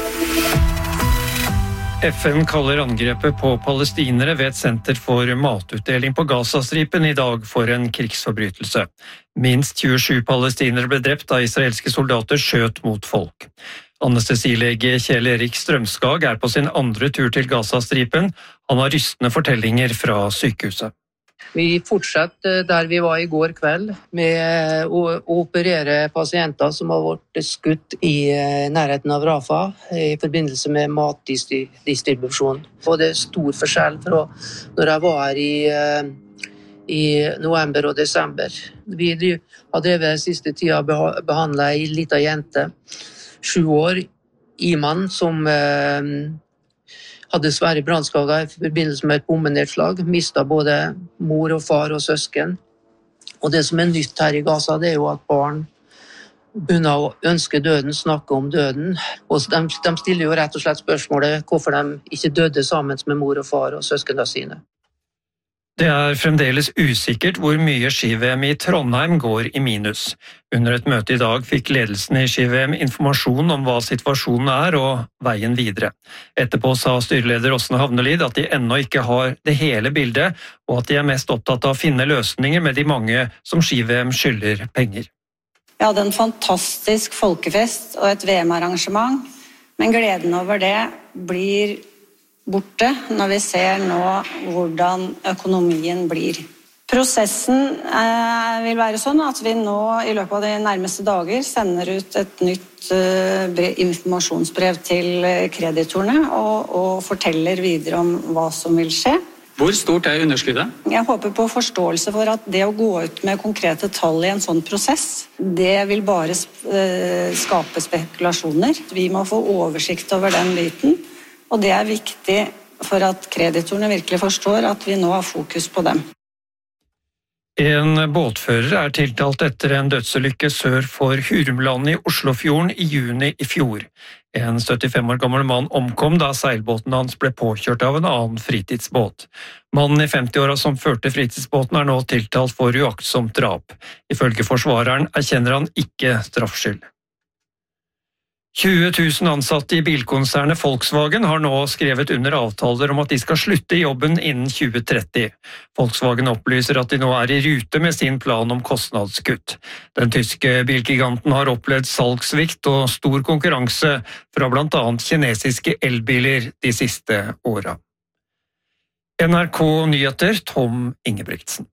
FN kaller angrepet på palestinere ved et senter for matutdeling på Gazastripen I dag for en krigsforbrytelse. Minst 27 palestinere ble drept da israelske soldater skjøt mot folk. Anestesilege Kjell Erik Strømskag på sin andre tur til Gazastripen. Han har rystende fortellinger fra sykehuset. Vi fortsetter der vi var I går kveld med å operere pasienter som har vært skutt I nærheten av Rafah I forbindelse med matdistribusjon. Og det stor forskjell fra når jeg var her I november og desember. Vi har drevet den siste tida behandlet en liten jente, 7 år, Iman, som hadde svære brannskader I forbindelse med et bombenedslag, mistet både mor og far og søsken. Og det som nytt her I Gaza, det jo at barn begynner å ønske døden, snakke om døden. Og de stiller jo rett og slett spørsmålet hvorfor de ikke døde sammen med mor og far og søskene sine. Det fremdeles usikkert hvor mye ski-VM i Trondheim går i minus. Under et møte i dag fikk ledelsen i ski-VM informasjon om hva situasjonen og veien videre. Etterpå sa styreleder Åsne Havnelid at de ennå ikke har det hele bildet, og at de mest opptatt av å finne løsninger med de mange som ski-VM skylder penger. Vi hadde en fantastisk folkefest og et VM-arrangement, men gleden over det blir borte når vi ser nå hvordan økonomien blir. Prosessen vil være sånn at vi nå i løpet av de nærmeste dager sender ut et nytt informasjonsbrev til kreditorene og forteller videre om hva som vil skje. Hvor stort underskuddet? Jeg håper på forståelse for at det å gå ut med konkrete tall i en sånn prosess, det vil bare skape spekulasjoner. Vi må få oversikt over den biten. Og det viktig for at kreditorene virkelig forstår at vi nå har fokus på dem. En båtfører tiltalt etter en dødsulykke sør for Hurumland i Oslofjorden i juni i fjor. En 75 år gammel mann omkom da seilbåten hans ble påkjørt av en annen fritidsbåt. Mannen i 50-åra som førte fritidsbåten nå tiltalt for uaktsomt drap. Ifølge forsvareren erkjenner han ikke straffskyld. 20 000 ansatte i bilkonsernet Volkswagen har nå skrevet under avtaler om at de skal slutte i jobben innen 2030. Volkswagen opplyser at de nå i rute med sin plan om kostnadskutt. Den tyske bilgiganten har opplevd salgssvikt og stor konkurranse fra blant annet kinesiske elbiler de siste åra. NRK Nyheter, Tom Ingebrigtsen.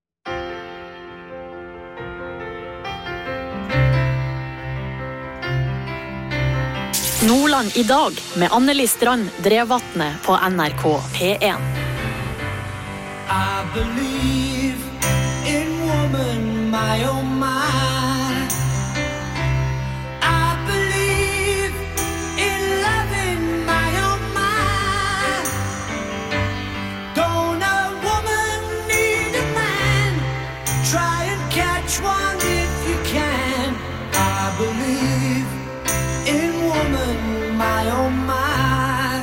Nordland i dag med Anneli Strand Drevvatnet på NRK P1. I believe in woman, my oh my. I believe in loving, my oh my. Don't a woman need a man? Try and catch one if you can. I believe in woman, my oh my.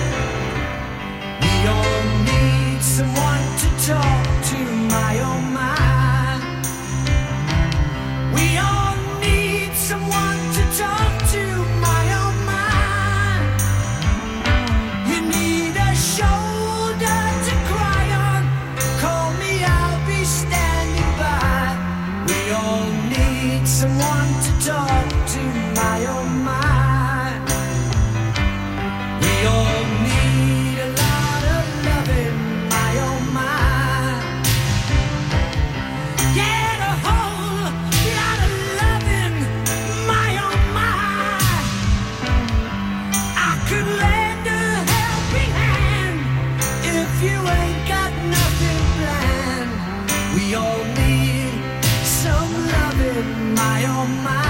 We all need someone to talk to, my oh my. We all need someone to talk to, my oh my. You need a shoulder to cry on. Call me, I'll be standing by. We all need someone to talk to, my oh my. We all need a lot of loving, my oh my. Yeah, a whole lot of loving, my oh my. I could lend a helping hand if you ain't got nothing planned. We all need some loving, my oh my.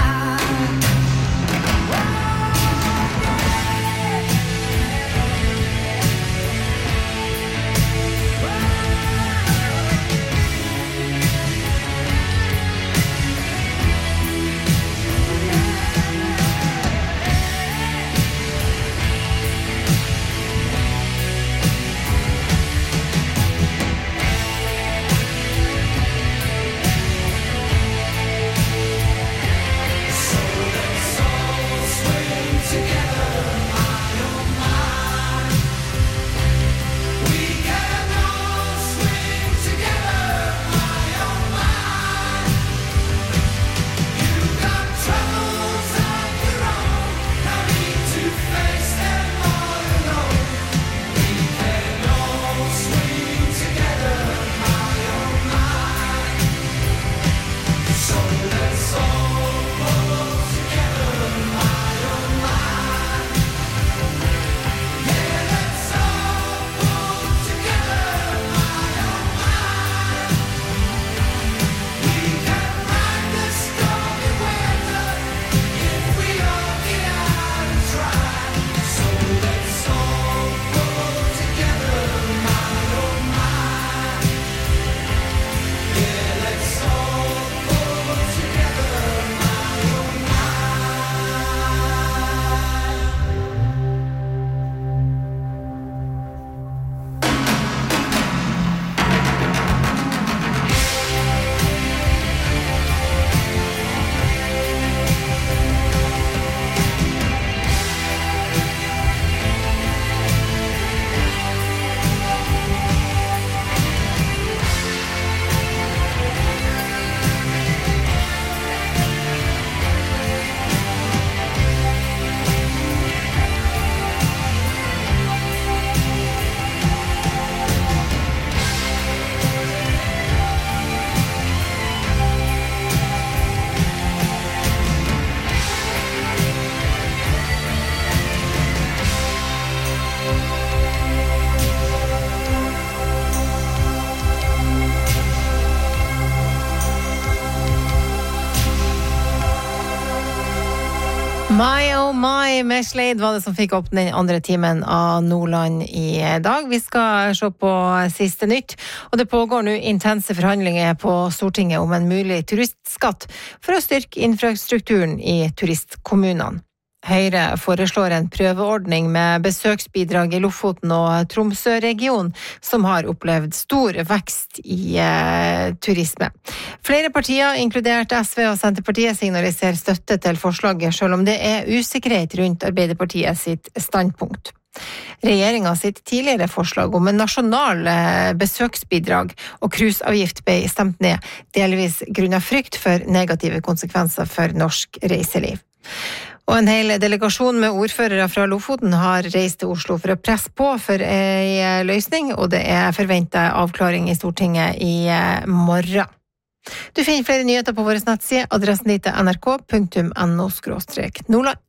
My oh my med Slade var det som fikk opp den andre timen av Nordland i dag. Vi skal se på siste nytt, og det pågår nå intense forhandlinger på Stortinget om en mulig turistskatt for å styrke infrastrukturen i turistkommunene. Høyre foreslår en prøveordning med besøksbidrag i Lofoten og Tromsø-regionen, som har opplevd stor vekst i turisme. Flere partier, inkludert SV og Senterpartiet, signaliserer støtte til forslaget, selv om det er usikkerhet rundt Arbeiderpartiet sitt standpunkt. Regjeringen sitt tidligere forslag om en nasjonal besøksbidrag og cruiseavgift ble stemt ned, delvis grunnet frykt for negative konsekvenser for norsk reiseliv. Og en hel delegasjon med ordførere fra Lofoten har reist til Oslo for å presse på for en løsning, og det er forventet avklaring i Stortinget i morgen. Du finner flere nyheter på vår nettside, adressen dit er nrk.no/Nordland.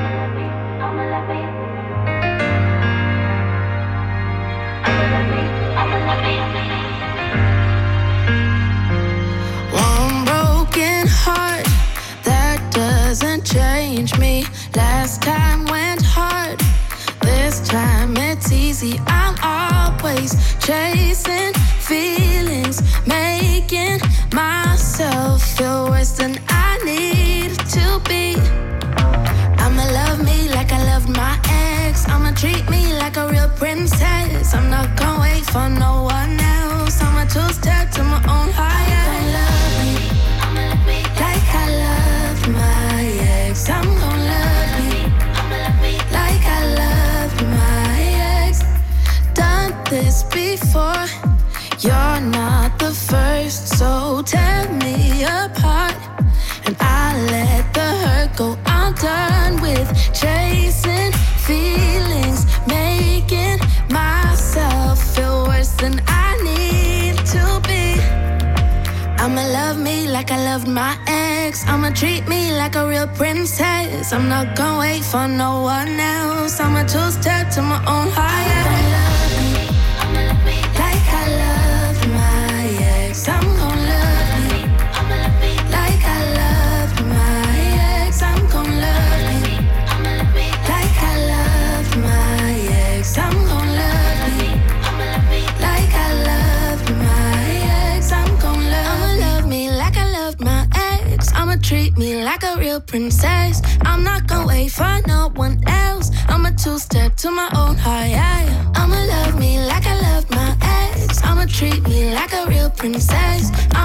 One broken heart that doesn't change me. Last time went hard, this time it's easy. I'm always chasing feelings, making myself feel worse than I need to be. I'ma love me like I loved my ex. I'ma treat me like a real princess. I'm not gonna wait for no one else. I'ma two-step to my own higher. I'ma love me like I loved my ex. I'm gonna love me like I loved my ex. Done this before, you're not the first, so tear me apart and I let the hurt go. I'm done with chasing feelings, making myself feel worse than I need to be. I'ma love me like I loved my ex. I'ma treat me like a real princess. I'm not gonna wait for no one else. I'ma two-step to my own higher. I'ma love me like I loved my ex. I'm gonna love me like I loved my ex. I'm gonna love me like I loved my ex. I'm gonna love me like I loved my ex. I'm gonna love me like I loved my ex. I'ma treat me like a real princess. I'm not gonna wait for no one else. I'ma two-step to my own high. I'ma love me like I loved my ex. I'ma treat me like a real princess.